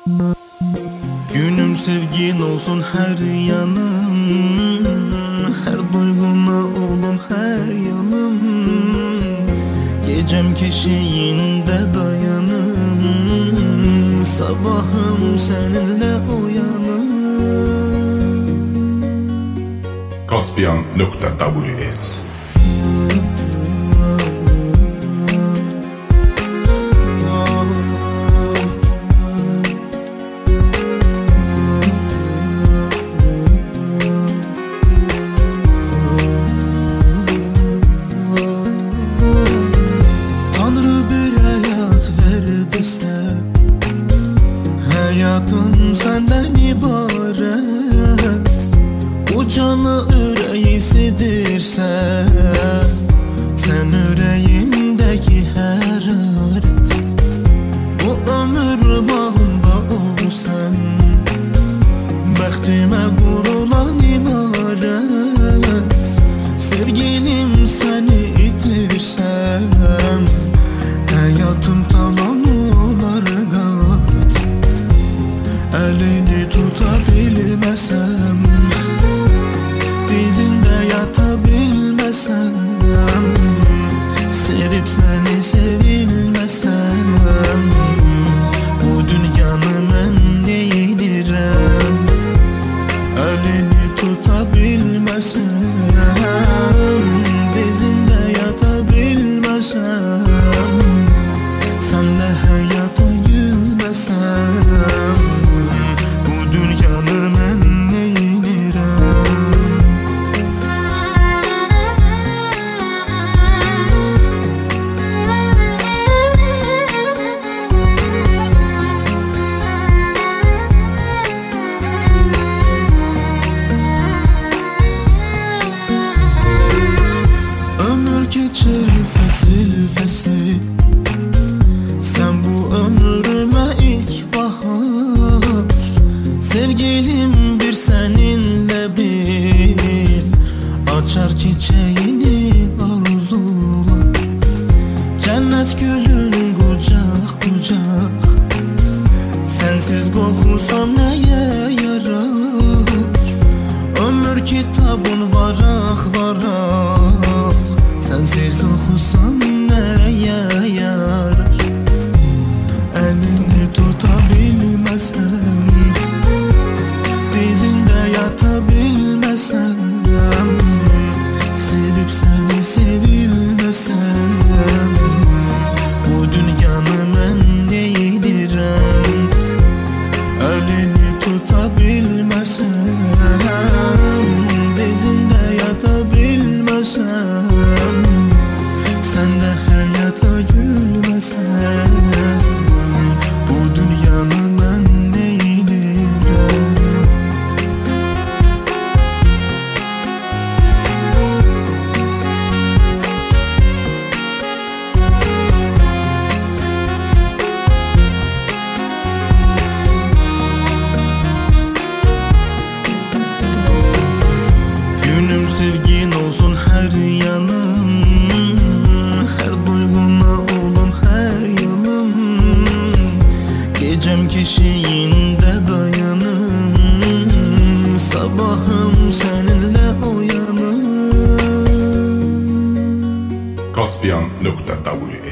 Günüm sevgin olsun her yanım, her duyguna olun her yanım. Gecem keşiğinde dayanım, sabahım seninle uyanım. Caspian.ws Hayatım senden ibaret, bu canı yüreğisidirse, sen yüreğimdeki hararet. Bu ömür bağında olsan, bəxtimə qurulan imarət. Sevgilim səni itirsəm, hayatım talan olar qat. Elini tutabilmesem, dizinde yatabilmesem, sevip seni sevilmesem, bu dünyanı ben neydirem? Elini tutabilmesem, dizinde yatabilmesem, senle hayata gülmesem, bu dünyanı ben neydirem? Ömür geçer fesil fesil, sen bu ömrüme ilk bahar. Sevgilim bir seninle bir, açar çiçeğini arzular. Cennet gülün kucak kucak, sensiz korkusam neye yarar? Ömür kitabın varak varak, sensiz okusam neye yarar? Elini tutabilmesem, dizinde yatabilmesem, sevip seni sevilmesem, bu dünyanı ben neydirem? Elini tutabilmesem, dizinde yatabilmesem, sen de hayata gülmesen, bu dünyanı ben neydirem? Günüm sevgin olsun her yanım, her duyguna olun her yanım. Gecem keşiğinde dayanım, sabahım seninle uyanım. Caspian.ws